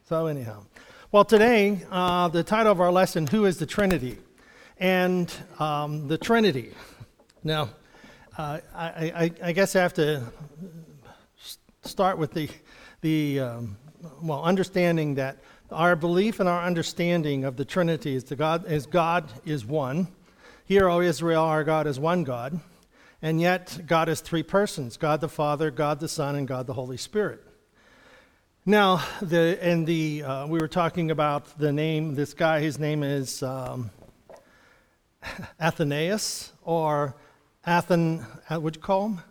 So anyhow, well today, the title of our lesson, Who is the Trinity? And the Trinity. Now, I guess I have to start with the understanding that our belief and our understanding of the Trinity is God is one. Hear, O Israel, our God is one God. And yet, God is three persons, God the Father, God the Son, and God the Holy Spirit. Now, we were talking about the name, this guy, his name is Athanasius, or what'd you call him?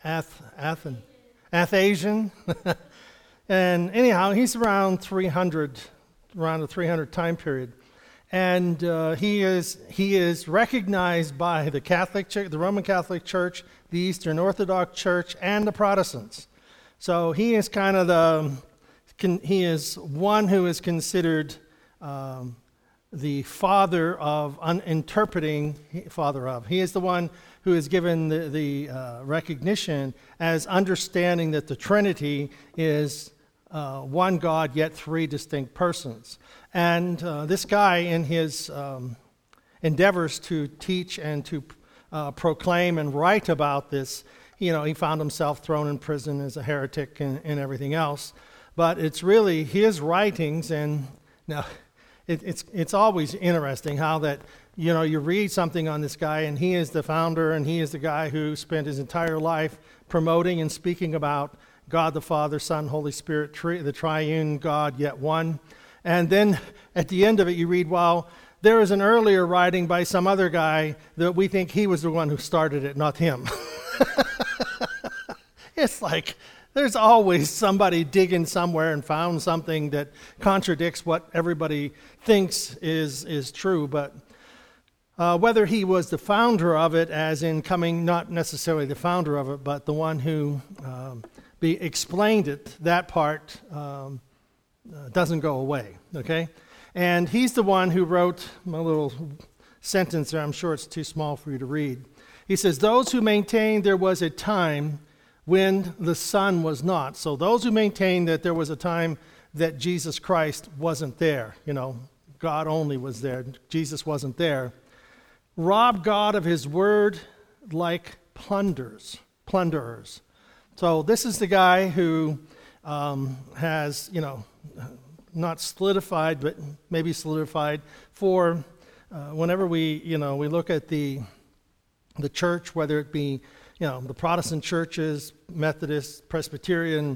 Athasian. And anyhow, he's around the 300 time period. And he is recognized by the Catholic Church, the Roman Catholic Church, the Eastern Orthodox Church, and the Protestants. So he is kind of he is one who is considered the father of interpreting. He is the one who is given the recognition as understanding that the Trinity is one God, yet three distinct persons. And this guy, in his endeavors to teach and to proclaim and write about this, he found himself thrown in prison as a heretic and everything else. But it's really his writings, and now it's always interesting how that, you read something on this guy, and he is the founder, and he is the guy who spent his entire life promoting and speaking about God the Father, Son, Holy Spirit, the triune God, yet one. And then at the end of it, you read, well, there is an earlier writing by some other guy that we think he was the one who started it, not him. It's like there's always somebody digging somewhere and found something that contradicts what everybody thinks is true. But whether he was the founder of it, as in coming, not necessarily the founder of it, but the one who explained it, that part doesn't go away, okay? And he's the one who wrote my little sentence there. I'm sure it's too small for you to read. He says, those who maintain there was a time when the Son was not. So those who maintain that there was a time that Jesus Christ wasn't there, God only was there, Jesus wasn't there, rob God of his word like plunderers. So this is the guy who has, not solidified, but maybe solidified for whenever we look at the church, whether it be, the Protestant churches, Methodist, Presbyterian,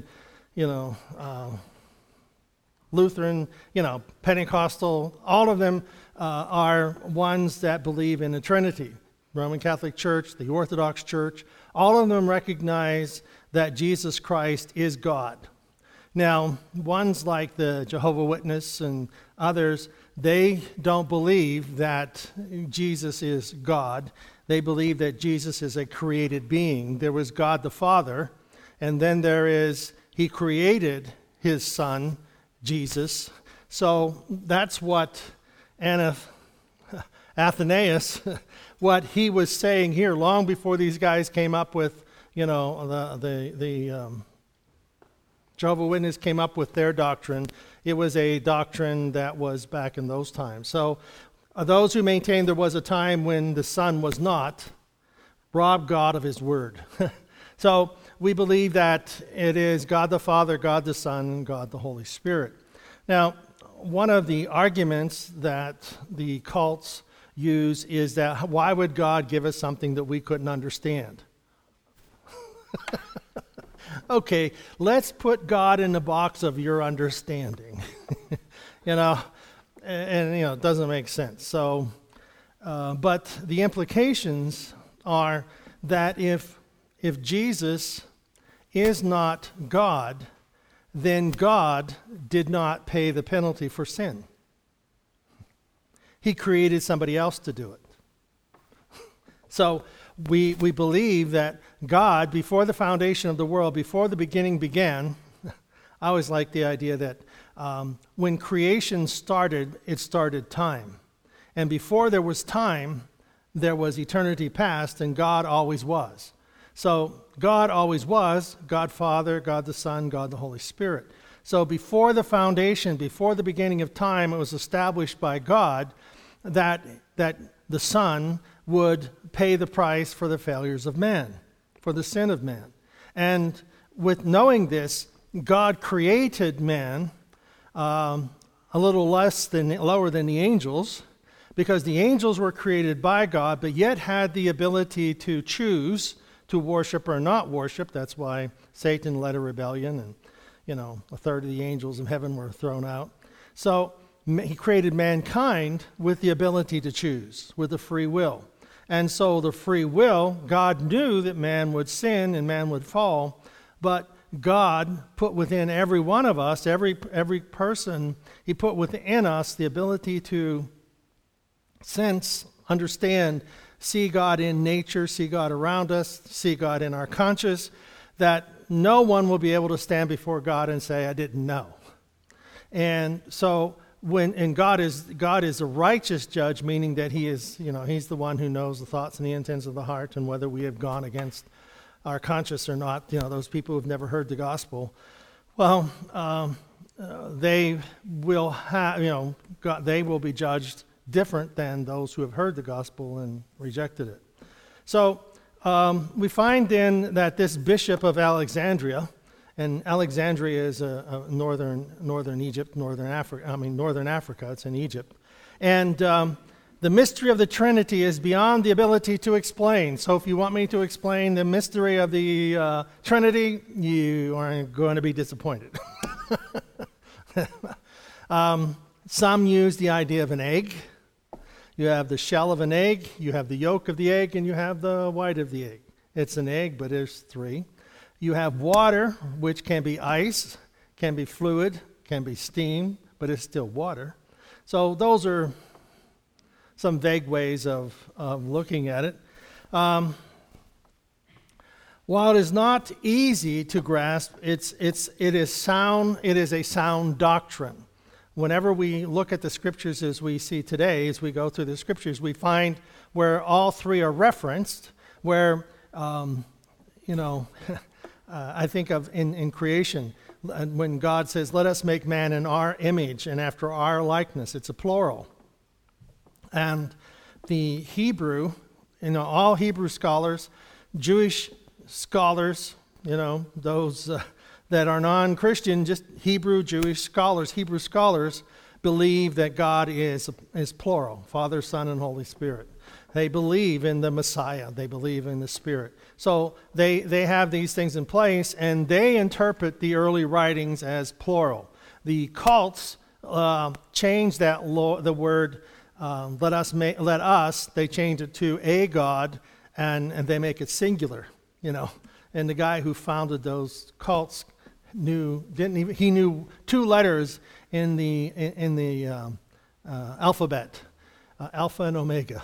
Lutheran, Pentecostal, all of them are ones that believe in the Trinity. Roman Catholic Church, the Orthodox Church, all of them recognize that Jesus Christ is God. Now, ones like the Jehovah's Witness and others, they don't believe that Jesus is God. They believe that Jesus is a created being. There was God the Father, and then he created his Son, Jesus. So that's what Athanasius, what he was saying here long before these guys came up with, the Jehovah's Witnesses came up with their doctrine. It was a doctrine that was back in those times. So those who maintain there was a time when the Son was not, rob God of his word. So we believe that it is God the Father, God the Son, and God the Holy Spirit. Now, one of the arguments that the cults use is that why would God give us something that we couldn't understand? Okay, let's put God in the box of your understanding. And it doesn't make sense. So, but the implications are that if Jesus is not God, then God did not pay the penalty for sin. He created somebody else to do it. So we believe that God, before the foundation of the world, before the beginning began, I always like the idea that when creation started, it started time. And before there was time, there was eternity past, and God always was. So God always was, God Father, God the Son, God the Holy Spirit. So before the foundation, before the beginning of time, it was established by God that the Son would pay the price for the failures of man, for the sin of man. And with knowing this, God created man a little lower than the angels, because the angels were created by God, but yet had the ability to choose to worship or not worship. That's why Satan led a rebellion, and a third of the angels in heaven were thrown out. So he created mankind with the ability to choose, with a free will. And so the free will, God knew that man would sin and man would fall, but God put within every one of us, every person, he put within us the ability to sense, understand, see God in nature, see God around us, see God in our conscience, that no one will be able to stand before God and say, I didn't know. And so God is a righteous judge, meaning that he is, he's the one who knows the thoughts and the intents of the heart, and whether we have gone against our conscience or not. Those people who've never heard the gospel, well, they will have, they will be judged different than those who have heard the gospel and rejected it. So we find then that this bishop of Alexandria, and Alexandria is a northern Egypt, northern Africa. It's in Egypt, and the mystery of the Trinity is beyond the ability to explain. So if you want me to explain the mystery of the Trinity, you are going to be disappointed. Some use the idea of an egg. You have the shell of an egg, you have the yolk of the egg, and you have the white of the egg. It's an egg, but there's three. You have water, which can be ice, can be fluid, can be steam, but it's still water. So those are some vague ways of looking at it. While it is not easy to grasp, it is sound. It is a sound doctrine. Whenever we look at the scriptures as we see today, as we go through the scriptures, we find where all three are referenced, where, I think of in creation, when God says, let us make man in our image and after our likeness. It's a plural. And the Hebrew, all Hebrew scholars, Jewish scholars, those that are non-Christian, just Hebrew scholars believe that God is plural, Father, Son, and Holy Spirit. They believe in the Messiah. They believe in the Spirit. So they have these things in place, and they interpret the early writings as plural. The cults change the word let us, they change it to a God, and they make it singular, And the guy who founded those cults knew two letters in the alphabet, Alpha and Omega.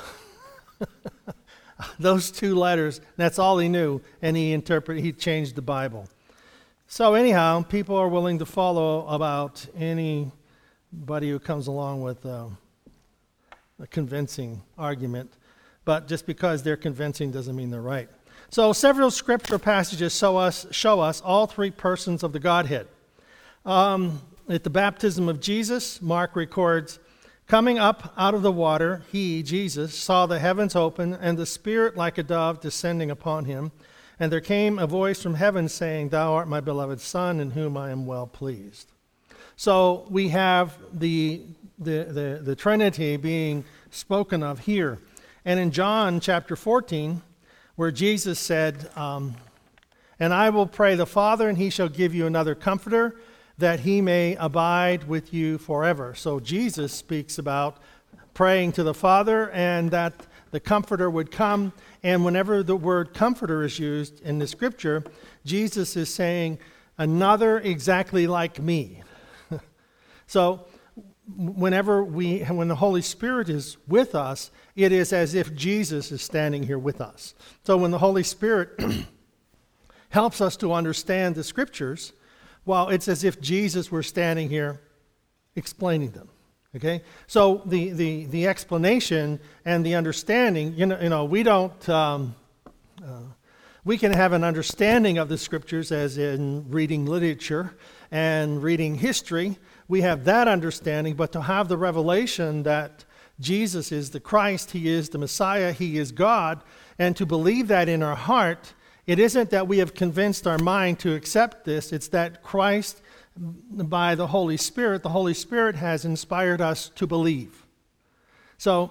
Those two letters, that's all he knew, and he changed the Bible. So anyhow, people are willing to follow about anybody who comes along with a convincing argument, but just because they're convincing doesn't mean they're right. So several scripture passages show us all three persons of the Godhead. At the baptism of Jesus, Mark records, coming up out of the water, he, Jesus, saw the heavens open and the Spirit like a dove descending upon him. And there came a voice from heaven saying, Thou art my beloved Son, in whom I am well pleased. So we have the Trinity being spoken of here. And in John chapter 14, where Jesus said, and I will pray the Father, and he shall give you another comforter, that he may abide with you forever. So Jesus speaks about praying to the Father and that the comforter would come. And whenever the word comforter is used in the scripture, Jesus is saying, another exactly like me. So when the Holy Spirit is with us, it is as if Jesus is standing here with us. So when the Holy Spirit helps us to understand the scriptures, well, it's as if Jesus were standing here explaining them. Okay? So the explanation and the understanding, we don't we can have an understanding of the scriptures as in reading literature and reading history, we have that understanding, but to have the revelation that Jesus is the Christ, he is the Messiah, he is God, and to believe that in our heart, it isn't that we have convinced our mind to accept this, it's that Christ, by the Holy Spirit has inspired us to believe. So,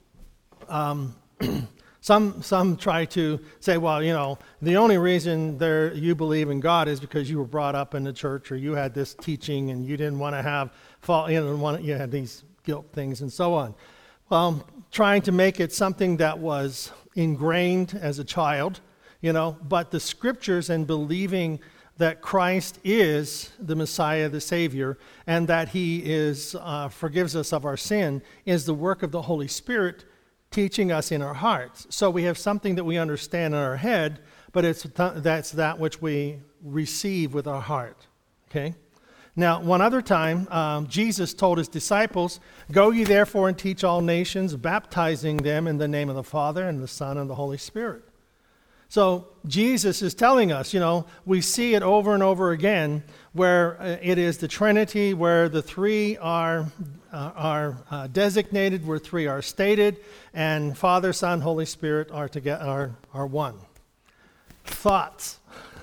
some try to say, well, the only reason you believe in God is because you were brought up in the church, or you had this teaching and you didn't want to have fault, you had these guilt things and so on. Well, trying to make it something that was ingrained as a child, but the scriptures and believing that Christ is the Messiah, the Savior, and that he forgives us of our sin is the work of the Holy Spirit teaching us in our hearts. So we have something that we understand in our head, but that's that which we receive with our heart. Okay? Now, one other time, Jesus told his disciples, "Go ye therefore and teach all nations, baptizing them in the name of the Father and the Son and the Holy Spirit." So Jesus is telling us, we see it over and over again, where it is the Trinity, where the three are designated, where three are stated, and Father, Son, Holy Spirit are one. Thoughts.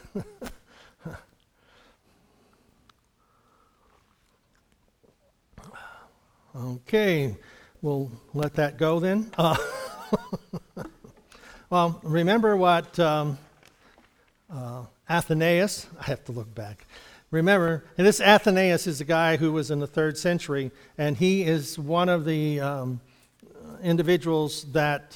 Okay, we'll let that go then. Well, remember what Athanasius, I have to look back. Remember, and this Athanasius is a guy who was in the 3rd century, and he is one of the individuals that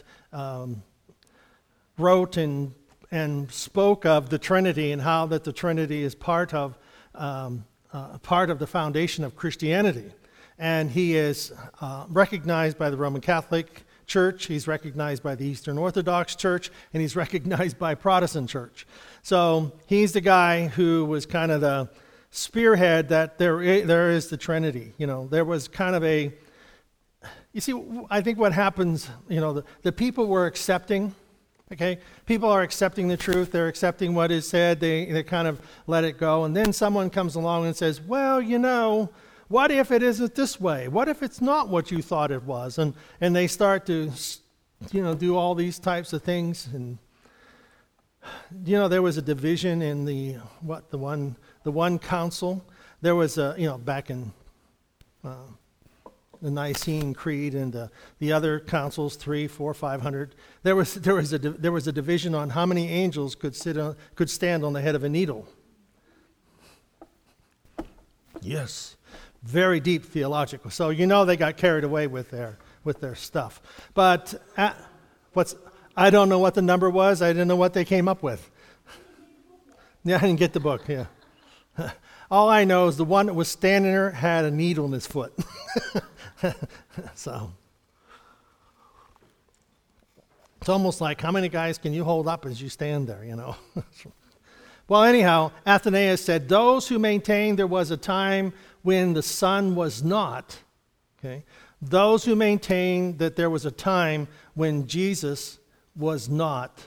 wrote and spoke of the Trinity and how that the Trinity is part of the foundation of Christianity. And he is recognized by the Roman Catholic Church, he's recognized by the Eastern Orthodox Church, and he's recognized by Protestant Church. So he's the guy who was kind of the spearhead that there is the Trinity. There was kind of you see, I think what happens, the people were accepting, okay? People are accepting the truth, they're accepting what is said, they kind of let it go, and then someone comes along and says, well, what if it isn't this way? What if it's not what you thought it was? And they start to, do all these types of things. And there was a division in the one council. There was back in the Nicene Creed and the other councils, 300, 400, 500. There was a division on how many angels could stand on the head of a needle. Yes. Very deep theological. So they got carried away with their stuff. But I don't know what the number was. I didn't know what they came up with. Yeah, I didn't get the book. Yeah. All I know is the one that was standing there had a needle in his foot. So it's almost like, how many guys can you hold up as you stand there? Well, anyhow, Athanasius said, those who maintain there was a time when the Son was not, okay? Those who maintain that there was a time when Jesus was not,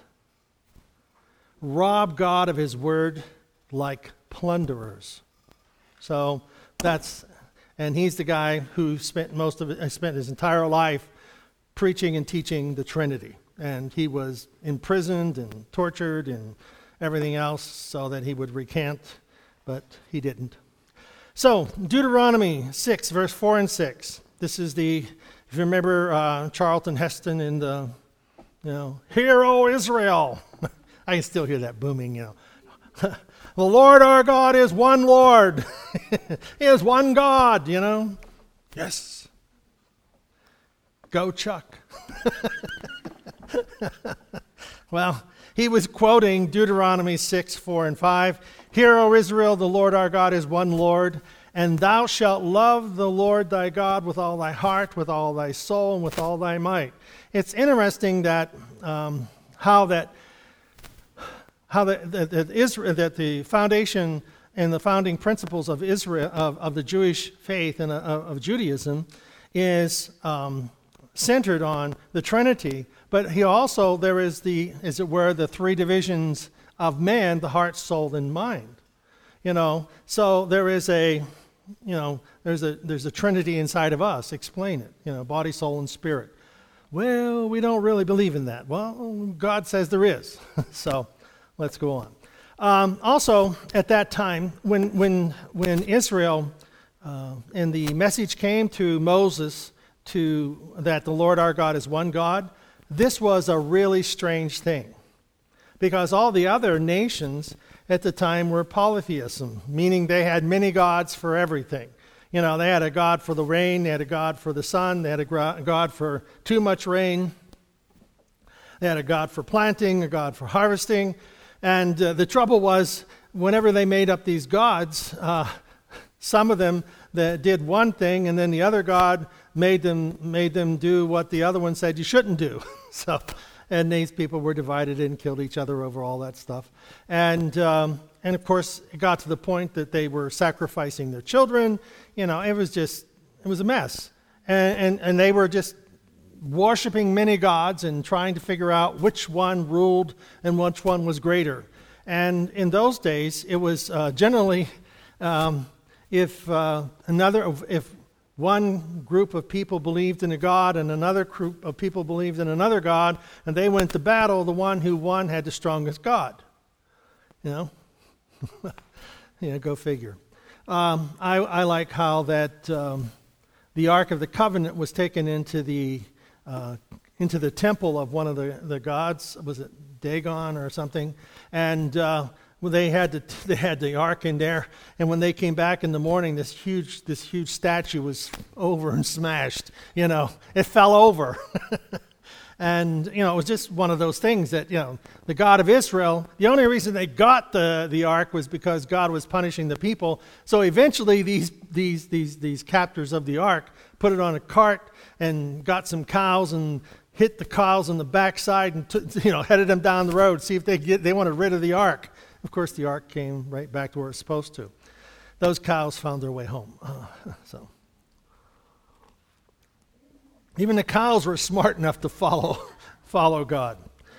rob God of his word like plunderers. So and he's the guy who spent his entire life preaching and teaching the Trinity. And he was imprisoned and tortured and everything else so that he would recant, but he didn't. So, Deuteronomy 6, verse 4 and 6. This is if you remember Charlton Heston in the, Hear, O Israel. I can still hear that booming, The Lord our God is one Lord. He is one God, Yes. Go Chuck. Well, he was quoting Deuteronomy 6, 4 and 5. Hear, O Israel, the Lord our God is one Lord, and thou shalt love the Lord thy God with all thy heart, with all thy soul, and with all thy might. It's interesting that that the foundation and the founding principles of Israel, of the Jewish faith and of Judaism, is centered on the Trinity. But there is the three divisions of man, the heart, soul, and mind. So there is there's a Trinity inside of us. Explain it, body, soul, and spirit. Well, we don't really believe in that. Well, God says there is. So let's go on. Also, at that time, when Israel and the message came to Moses that the Lord our God is one God, this was a really strange thing, because all the other nations at the time were polytheism, meaning they had many gods for everything. They had a god for the rain, they had a god for the sun, they had a god for too much rain, they had a god for planting, a god for harvesting. And the trouble was, whenever they made up these gods, some of them that did one thing, and then the other god made them do what the other one said you shouldn't do. And these people were divided and killed each other over all that stuff. And of course, it got to the point that they were sacrificing their children. It was a mess. And they were just worshiping many gods and trying to figure out which one ruled and which one was greater. And in those days, it was generally if one group of people believed in a god and another group of people believed in another god, and they went to battle, the one who won had the strongest god. Go figure. I like how that the Ark of the Covenant was taken into the temple of one of the gods. Was it Dagon or something? And they had the ark in there, and when they came back in the morning, this huge statue was over and smashed. It fell over. And, it was just one of those things that, the God of Israel, the only reason they got the ark was because God was punishing the people. So eventually these captors of the ark put it on a cart and got some cows and hit the cows on the backside and headed them down the road, see if they wanted rid of the ark. Of course, the ark came right back to where it's supposed to. Those cows found their way home. Even the cows were smart enough to follow God.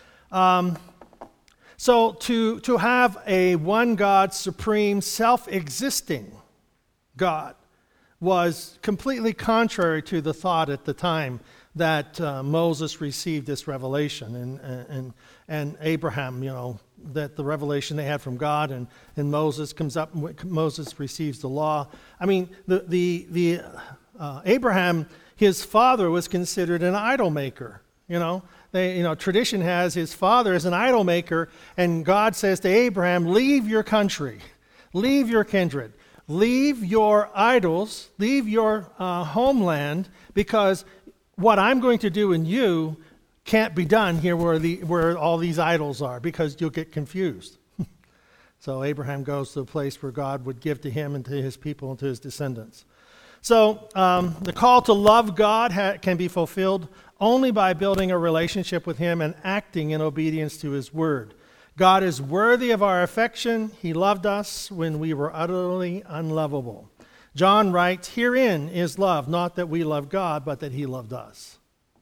So to have a one God, supreme, self-existing God was completely contrary to the thought at the time that Moses received this revelation, and Abraham, that the revelation they had from God, and Moses comes up, Moses receives the law. I mean, the Abraham, his father was considered an idol maker. Tradition has his father as an idol maker, and God says to Abraham, leave your country, leave your kindred, leave your idols, leave your homeland, because what I'm going to do in you can't be done here where all these idols are, because you'll get confused. So Abraham goes to a place where God would give to him and to his people and to his descendants. So the call to love God can be fulfilled only by building a relationship with him and acting in obedience to his word. God is worthy of our affection. He loved us when we were utterly unlovable. John writes, herein is love, not that we love God, but that he loved us.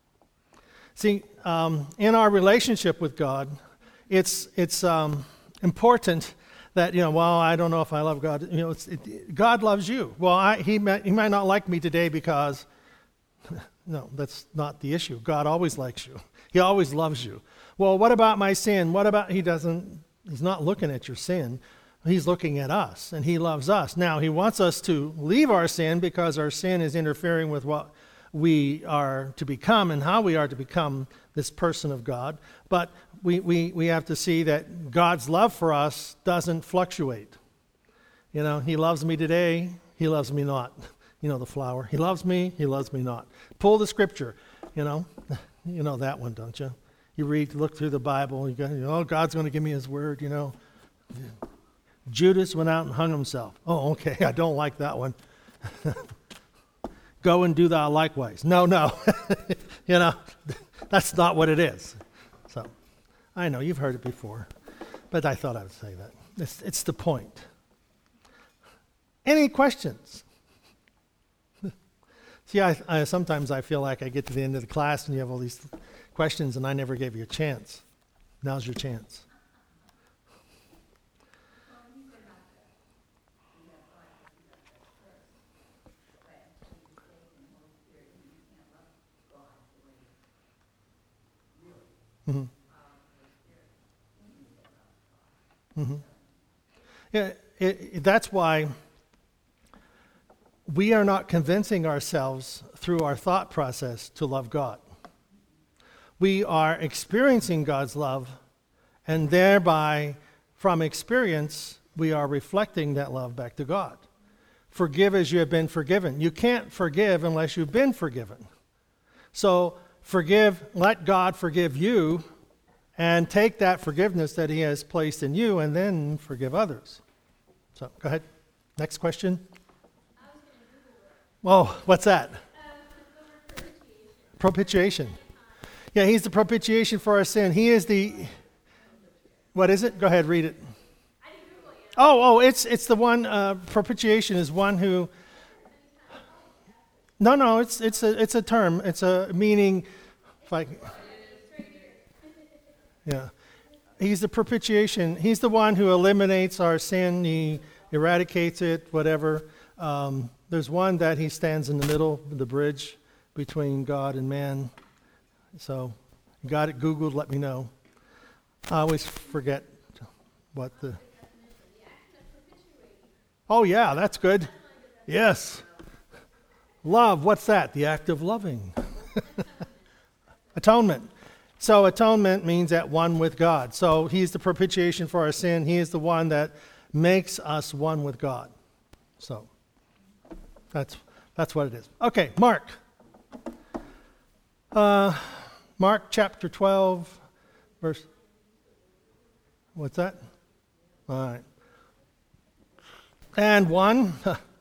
See, in our relationship with God, it's important that, I don't know if I love God. God loves you. Well, he might not like me today because, no, that's not the issue. God always likes you. He always loves you. Well, what about my sin? He's not looking at your sin. He's looking at us, and he loves us. Now, he wants us to leave our sin because our sin is interfering with what we are to become and how we are to become this person of God. But we have to see that God's love for us doesn't fluctuate. He loves me today, he loves me not. The flower. He loves me not. Pull the scripture, you know that one, don't you? You look through the Bible, God's going to give me his word, Judas went out and hung himself. Oh, okay, I don't like that one. Go and do thou likewise. No. That's not what it is. So, I know, you've heard it before, but I thought I would say that. It's the point. Any questions? See, I sometimes I feel like I get to the end of the class and you have all these questions and I never gave you a chance. Now's your chance. Mm-hmm. Mm-hmm. Yeah, that's why we are not convincing ourselves through our thought process to love God. We are experiencing God's love, and thereby, from experience, we are reflecting that love back to God. Forgive as you have been forgiven. You can't forgive unless you've been forgiven. So forgive, let God forgive you, and take that forgiveness that he has placed in you, and then forgive others. So go ahead. Next question. Oh, what's that? Propitiation. Yeah, he's the propitiation for our sin. He is the, what is it? Go ahead, read it. Oh, it's the one, propitiation is one who, no, it's a term. It's a meaning, yeah. He's the propitiation. He's the one who eliminates our sin. He eradicates it, whatever. There's one that he stands in the middle of the bridge between God and man. So, you got it Googled, let me know. I always forget what the... Oh, yeah, that's good. Yes. Love, what's that? The act of loving. Atonement. So, atonement means at one with God. So, he's the propitiation for our sin. He is the one that makes us one with God. So, that's what it is. Okay, Mark. Mark chapter 12, verse... What's that? All right. And one...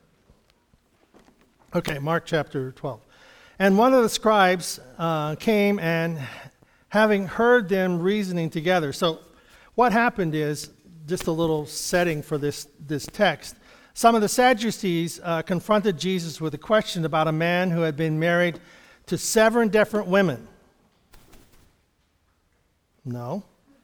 Okay, Mark chapter 12. And one of the scribes came and having heard them reasoning together. So what happened is, just a little setting for this text, some of the Sadducees confronted Jesus with a question about a man who had been married to 7 different women. No.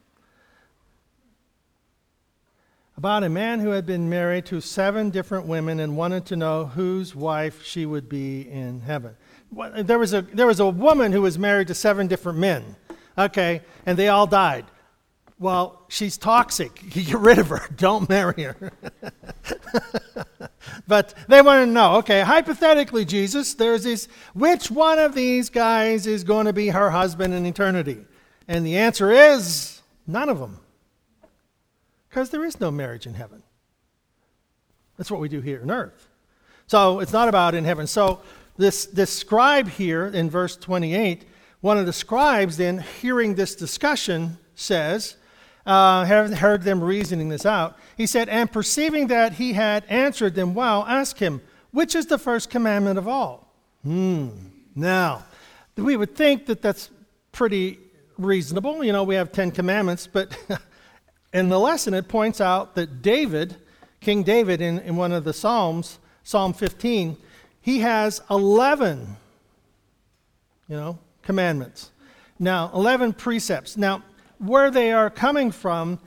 About a man who had been married to 7 different women and wanted to know whose wife she would be in heaven. There was a woman who was married to 7 different men, okay, and they all died. Well, she's toxic. You get rid of her. Don't marry her. But they want to know, okay, hypothetically, Jesus, there's this, which one of these guys is going to be her husband in eternity? And the answer is none of them. Because there is no marriage in heaven. That's what we do here on earth. So it's not about in heaven. So this scribe here in verse 28, one of the scribes then hearing this discussion says, having heard them reasoning this out, he said, and perceiving that he had answered them well, asked him, which is the first commandment of all? Now, we would think that that's pretty reasonable. You know, we have 10 commandments, but in the lesson it points out that David, King David in one of the Psalms, Psalm 15, he has 11, commandments. Now, 11 precepts. Now, where they are coming from,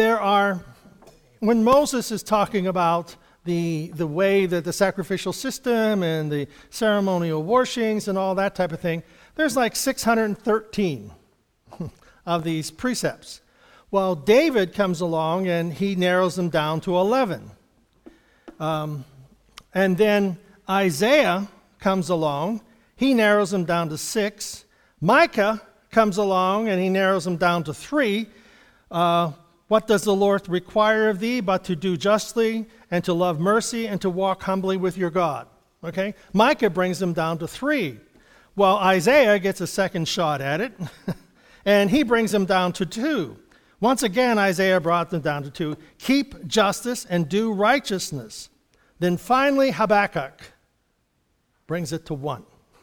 when Moses is talking about the way that the sacrificial system and the ceremonial washings and all that type of thing, there's like 613 of these precepts. Well, David comes along and he narrows them down to 11. And then Isaiah comes along, he narrows them down to 6. Micah comes along and he narrows them down to 3. What does the Lord require of thee but to do justly and to love mercy and to walk humbly with your God? Okay? Micah brings them down to 3. Well, Isaiah gets a second shot at it and he brings them down to 2. Once again, Isaiah brought them down to 2. Keep justice and do righteousness. Then finally, Habakkuk brings it to 1.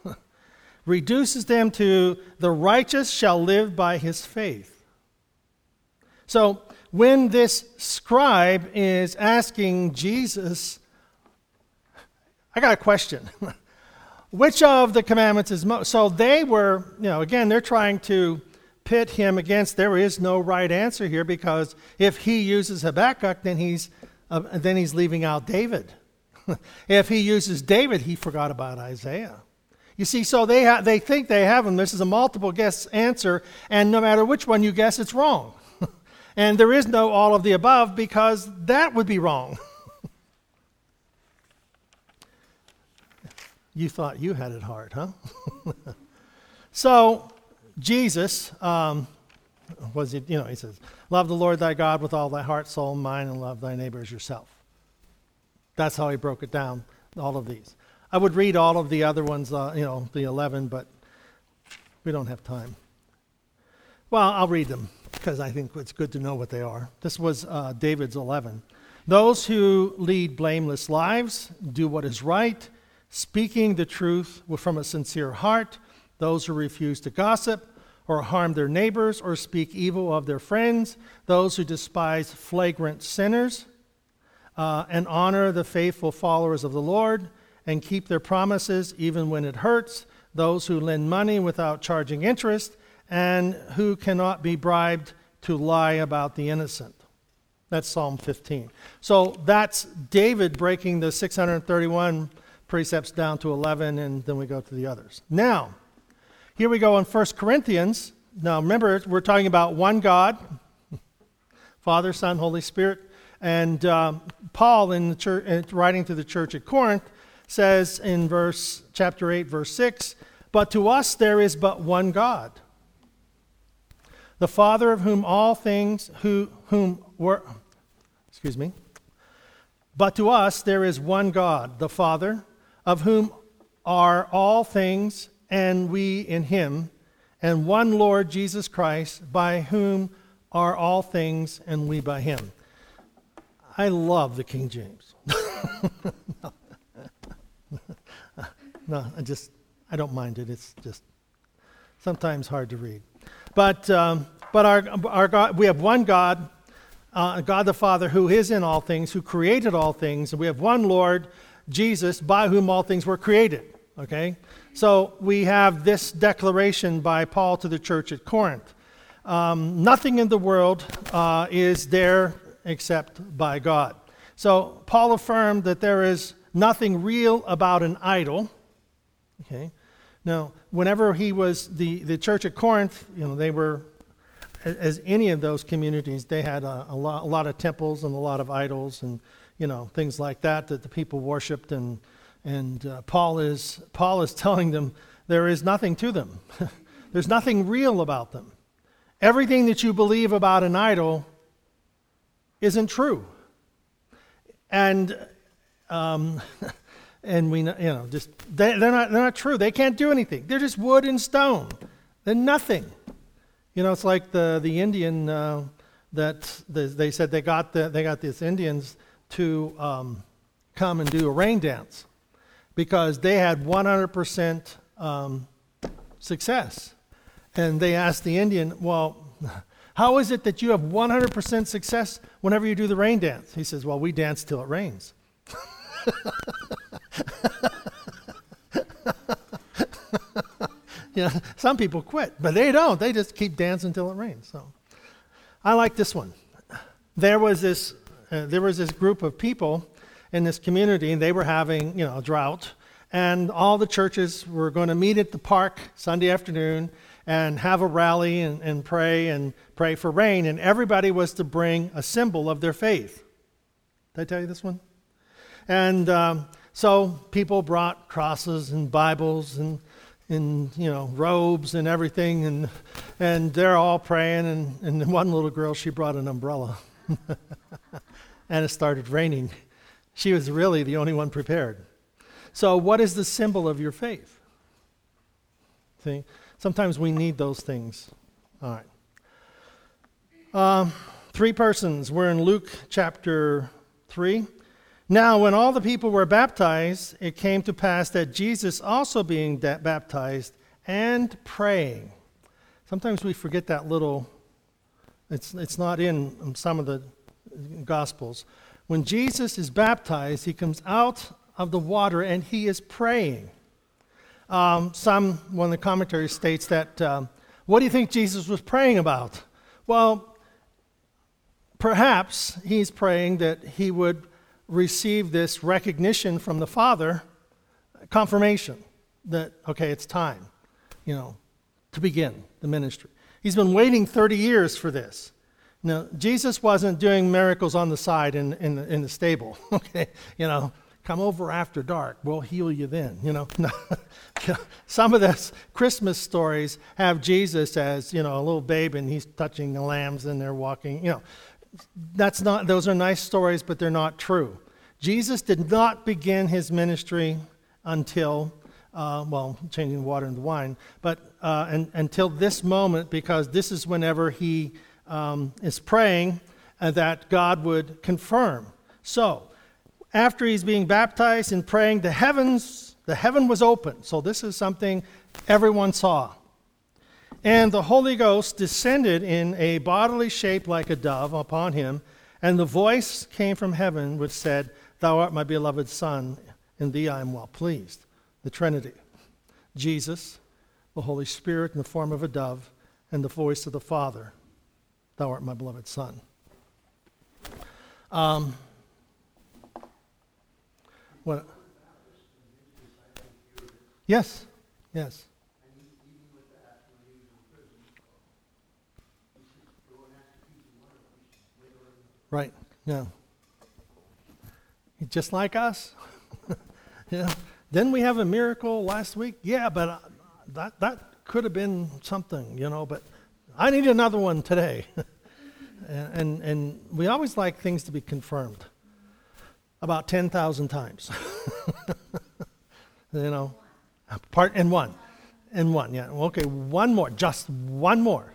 Reduces them to the righteous shall live by his faith. So when this scribe is asking Jesus, I got a question. Which of the commandments is most? So they were, again, they're trying to pit him against, there is no right answer here, because if he uses Habakkuk, then he's leaving out David. If he uses David, he forgot about Isaiah. You see, so they think they have them. This is a multiple guess answer, and no matter which one you guess, it's wrong. And there is no all of the above because that would be wrong. You thought you had it hard, huh? So Jesus, he says, love the Lord thy God with all thy heart, soul, and mind, and love thy neighbor as yourself. That's how he broke it down, all of these. I would read all of the other ones, the 11, but we don't have time. Well, I'll read them because I think it's good to know what they are. This was David's 11. Those who lead blameless lives, do what is right, speaking the truth from a sincere heart, those who refuse to gossip or harm their neighbors or speak evil of their friends, those who despise flagrant sinners, and honor the faithful followers of the Lord, and keep their promises even when it hurts, those who lend money without charging interest, and who cannot be bribed to lie about the innocent. That's Psalm 15. So that's David breaking the 631 precepts down to 11, and then we go to the others. Now, here we go in 1 Corinthians. Now remember, we're talking about one God, Father, Son, Holy Spirit. And Paul, in the church, writing to the church at Corinth, says in chapter 8, verse 6, but to us there is but one God, the Father of whom all things, but to us there is one God, the Father, of whom are all things, and we in him, and one Lord Jesus Christ, by whom are all things, and we by him. I love the King James. No, I don't mind it. It's just sometimes hard to read. But our God, we have one God, God the Father, who is in all things, who created all things, and we have one Lord, Jesus, by whom all things were created. Okay? So we have this declaration by Paul to the church at Corinth. Nothing in the world is there except by God. So Paul affirmed that there is nothing real about an idol. Okay. Now, whenever he was the church at Corinth, they were, as any of those communities, they had a lot of temples and a lot of idols and things like that the people worshipped, and Paul is telling them there is nothing to them. There's nothing real about them. Everything that you believe about an idol isn't true. And we they're not true. They can't do anything. They're just wood and stone. They're nothing. It's like the Indian that they said they got these Indians to come and do a rain dance because they had 100% success. And they asked the Indian, well, how is it that you have 100% success whenever you do the rain dance? He says, well, we dance till it rains. Some people quit, but they don't. They just keep dancing until it rains. So, I like this one. There was this group of people in this community, and they were having a drought, and all the churches were going to meet at the park Sunday afternoon and have a rally and pray for rain, and everybody was to bring a symbol of their faith. Did I tell you this one? And so people brought crosses and Bibles and robes and everything, and they're all praying, and one little girl, she brought an umbrella, and it started raining. She was really the only one prepared. So what is the symbol of your faith? See, sometimes we need those things. All right. 3 persons. We're in Luke chapter 3. Now, when all the people were baptized, it came to pass that Jesus also being baptized and praying. Sometimes we forget that little, it's not in some of the Gospels. When Jesus is baptized, he comes out of the water and he is praying. One of the commentaries states that, what do you think Jesus was praying about? Well, perhaps he's praying that he would receive this recognition from the Father, confirmation. that, okay, it's time, to begin the ministry. He's been waiting 30 years for this. Now, Jesus wasn't doing miracles on the side in the stable, okay? Come over after dark. We'll heal you then, No. Some of the Christmas stories have Jesus as, a little babe and he's touching the lambs and they're walking, those are nice stories, but they're not true. Jesus did not begin his ministry until, changing the water into wine, but until this moment, because this is whenever he is praying that God would confirm. So, after he's being baptized and praying, the heaven was open. So this is something everyone saw. And the Holy Ghost descended in a bodily shape like a dove upon him, and the voice came from heaven which said, "Thou art my beloved Son, in thee I am well pleased." The Trinity. Jesus, the Holy Spirit in the form of a dove, and the voice of the Father, "Thou art my beloved Son." What? Yes. Right. Yeah. Just like us. Yeah. Didn't we have a miracle last week? Yeah, but that could have been something, But I need another one today. and we always like things to be confirmed. About 10,000 times. Part and one, yeah. Okay, one more, just one more.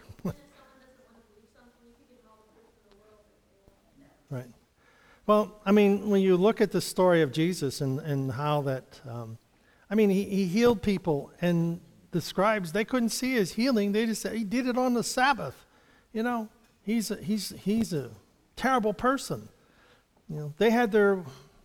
Right. Well, when you look at the story of Jesus and how that, he healed people, and the scribes, they couldn't see his healing. They just said he did it on the Sabbath. He's a terrible person. They had their,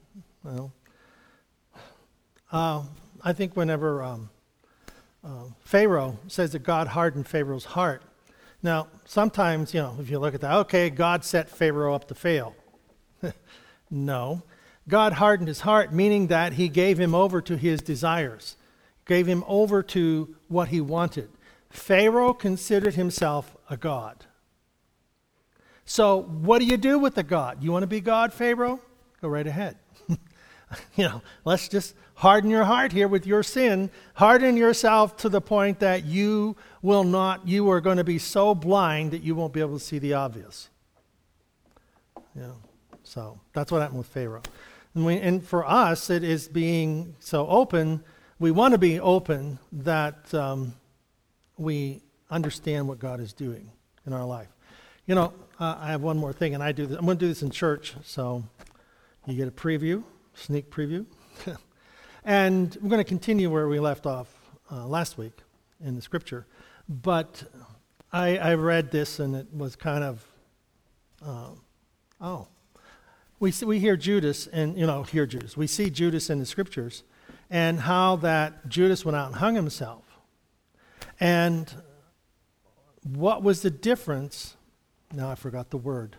I think whenever Pharaoh says that God hardened Pharaoh's heart. Now, sometimes, if you look at that, okay, God set Pharaoh up to fail. No. God hardened his heart, meaning that he gave him over to his desires, gave him over to what he wanted. Pharaoh considered himself a god. So what do you do with the God? You want to be God, Pharaoh? Go right ahead. Let's just harden your heart here with your sin. Harden yourself to the point that you are going to be so blind that you won't be able to see the obvious. So that's what happened with Pharaoh. And for us, it is being so open. We want to be open that we understand what God is doing in our life. I have one more thing, and I'm going to do this in church, so you get a preview, sneak preview. And we're going to continue where we left off last week in the scripture. But I read this, and it was kind of, we hear Judas, and we see Judas in the scriptures, and how that Judas went out and hung himself. And what was the difference? Now I forgot the word.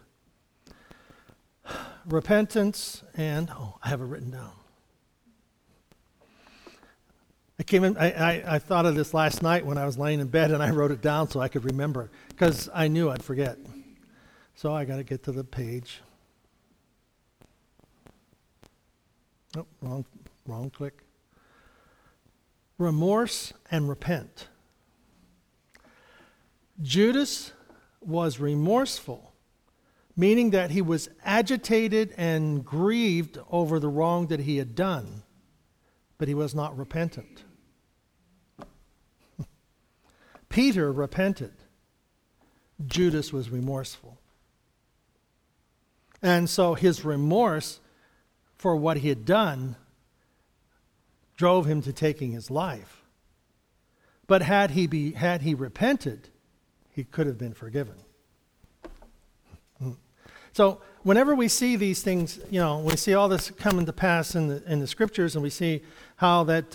Repentance and, I have it written down. I thought of this last night when I was laying in bed, and I wrote it down so I could remember it, because I knew I'd forget. So I got to get to the page. Oh, wrong click. Remorse and repent. Judas was remorseful, meaning that he was agitated and grieved over the wrong that he had done, but he was not repentant. Peter repented. Judas was remorseful. And so his remorse for what he had done drove him to taking his life. But had he repented, he could have been forgiven. So whenever we see these things, we see all this coming to pass in the scriptures, and we see how that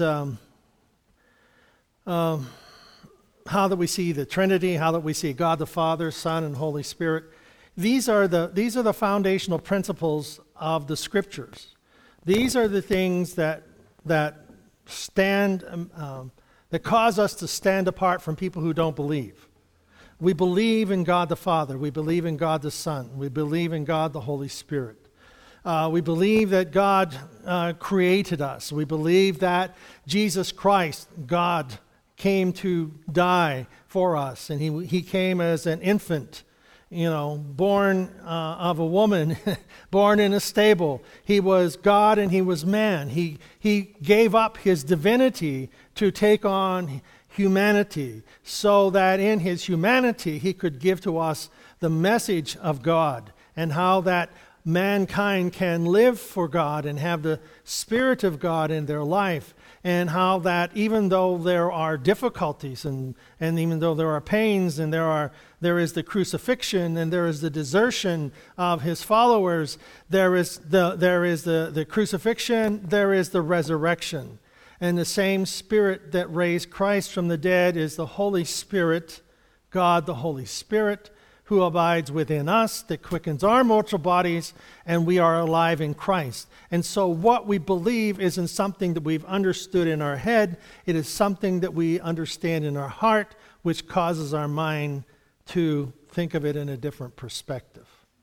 we see the Trinity, how that we see God the Father, Son, and Holy Spirit. These are the foundational principles of the scriptures. These are the things that that cause us to stand apart from people who don't believe. We believe in God the Father. We believe in God the Son. We believe in God the Holy Spirit. We believe that God created us. We believe that Jesus Christ, God, came to die for us. And he came as an infant, born of a woman, born in a stable. He was God and he was man. He gave up his divinity to take on humanity so that in his humanity he could give to us the message of God and how that mankind can live for God and have the Spirit of God in their life, and how that even though there are difficulties and even though there are pains and there is the crucifixion and there is the desertion of his followers, there is the crucifixion, there is the resurrection. And the same Spirit that raised Christ from the dead is the Holy Spirit, God the Holy Spirit, who abides within us, that quickens our mortal bodies, and we are alive in Christ. And so what we believe isn't something that we've understood in our head. It is something that we understand in our heart, which causes our mind to think of it in a different perspective.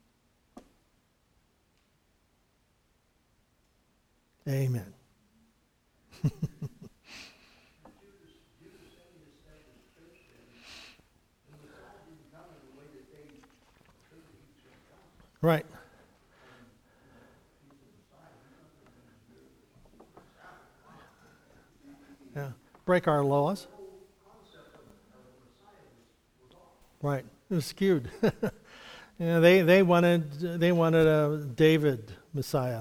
Amen. Right. Yeah. Break our laws. Right. It was skewed. They wanted a David Messiah.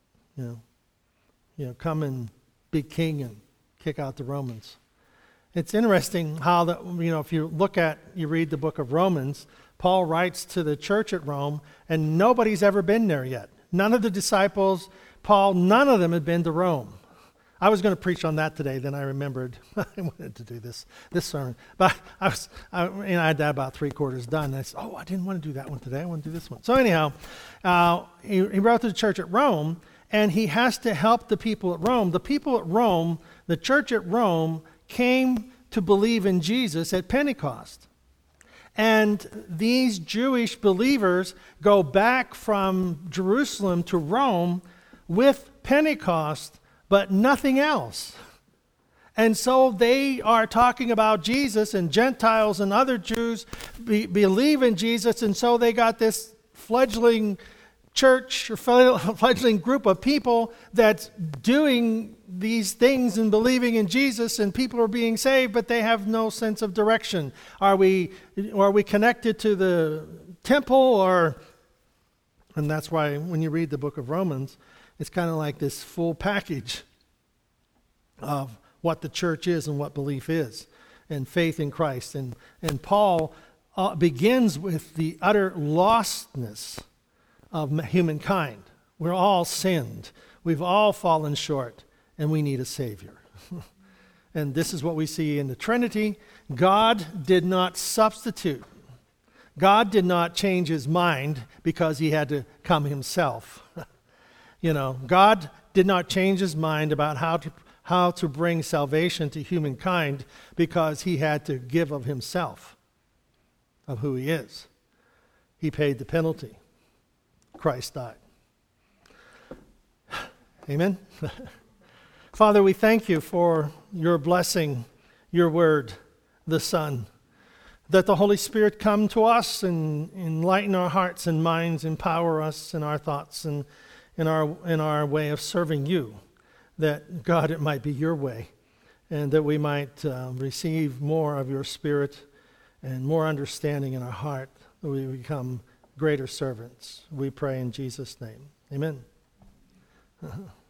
Come and be king and kick out the Romans. It's interesting how that, if you read the book of Romans, Paul writes to the church at Rome, and nobody's ever been there yet. None of the disciples, Paul, none of them had been to Rome. I was going to preach on that today, then I remembered I wanted to do this sermon. But I had that about 3/4 done. And I said, I didn't want to do that one today. I want to do this one. So anyhow, he wrote to the church at Rome, and he has to help the people at Rome. The people at Rome, the church at Rome, came to believe in Jesus at Pentecost. And these Jewish believers go back from Jerusalem to Rome with Pentecost, but nothing else. And so they are talking about Jesus, and Gentiles and other Jews believe in Jesus, and so they got this fledgling church or fledgling group of people that's doing these things and believing in Jesus, and people are being saved, but they have no sense of direction. Are we connected to the temple, and that's why when you read the book of Romans, it's kind of like this full package of what the church is and what belief is, and faith in Christ. And Paul begins with the utter lostness of humankind. We're all sinned. We've all fallen short, and we need a Savior. And this is what we see in the Trinity. God did not substitute. God did not change his mind because he had to come himself. God did not change his mind about how to bring salvation to humankind because he had to give of himself, of who he is. He paid the penalty. Christ died. Amen? Father, we thank you for your blessing, your word, the Son, that the Holy Spirit come to us and enlighten our hearts and minds, empower us in our thoughts and in our way of serving you, that, God, it might be your way, and that we might receive more of your Spirit and more understanding in our heart, that we become greater servants. We pray in Jesus' name. Amen.